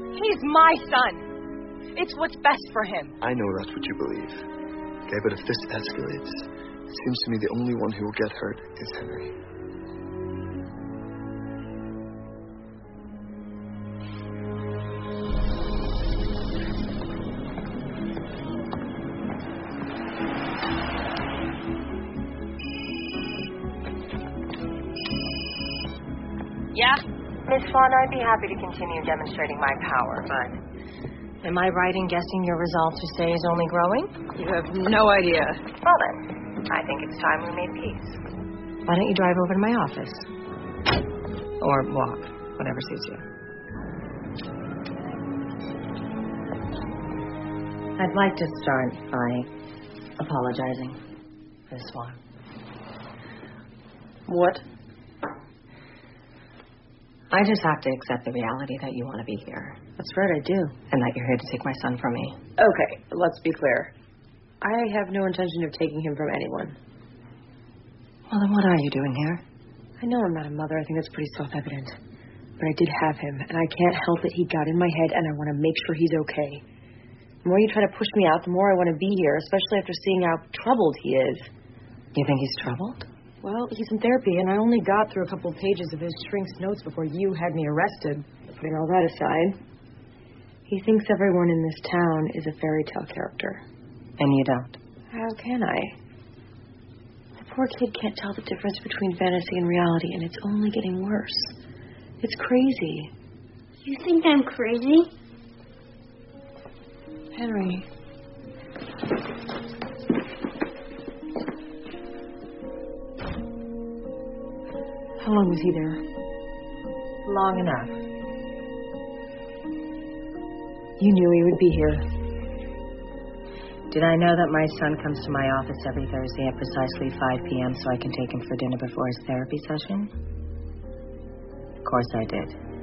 He's my son. It's what's best for him. I know that's what you believe. Okay, but if this escalates, it seems to me the only one who will get hurt is Henry. Yeah? Miss Swan, I'd be happy to continue demonstrating my power, but am I right in guessing your resolve to stay is only growing? You have no idea. Well then, I think it's time we made peace. Why don't you drive over to my office? Or walk, whatever suits you. I'd like to start by apologizing for this one. What? I just have to accept the reality that you want to be here. That's right, I do. And that you're here to take my son from me. Okay, let's be clear. I have no intention of taking him from anyone. Well, then what are you doing here? I know I'm not a mother. I think that's pretty self-evident. But I did have him, and I can't help it. He got in my head, and I want to make sure he's okay. The more you try to push me out, the more I want to be here, especially after seeing how troubled he is. You think he's troubled? Well, he's in therapy, and I only got through a couple of pages of his shrink's notes before you had me arrested. Putting all that aside, he thinks everyone in this town is a fairy tale character. And you don't? How can I? The poor kid can't tell the difference between fantasy and reality, and it's only getting worse. It's crazy. You think I'm crazy? Henry. How long was he there? Long enough. You knew he would be here. Did I know that my son comes to my office every Thursday at precisely 5 p.m. so I can take him for dinner before his therapy session? Of course I did.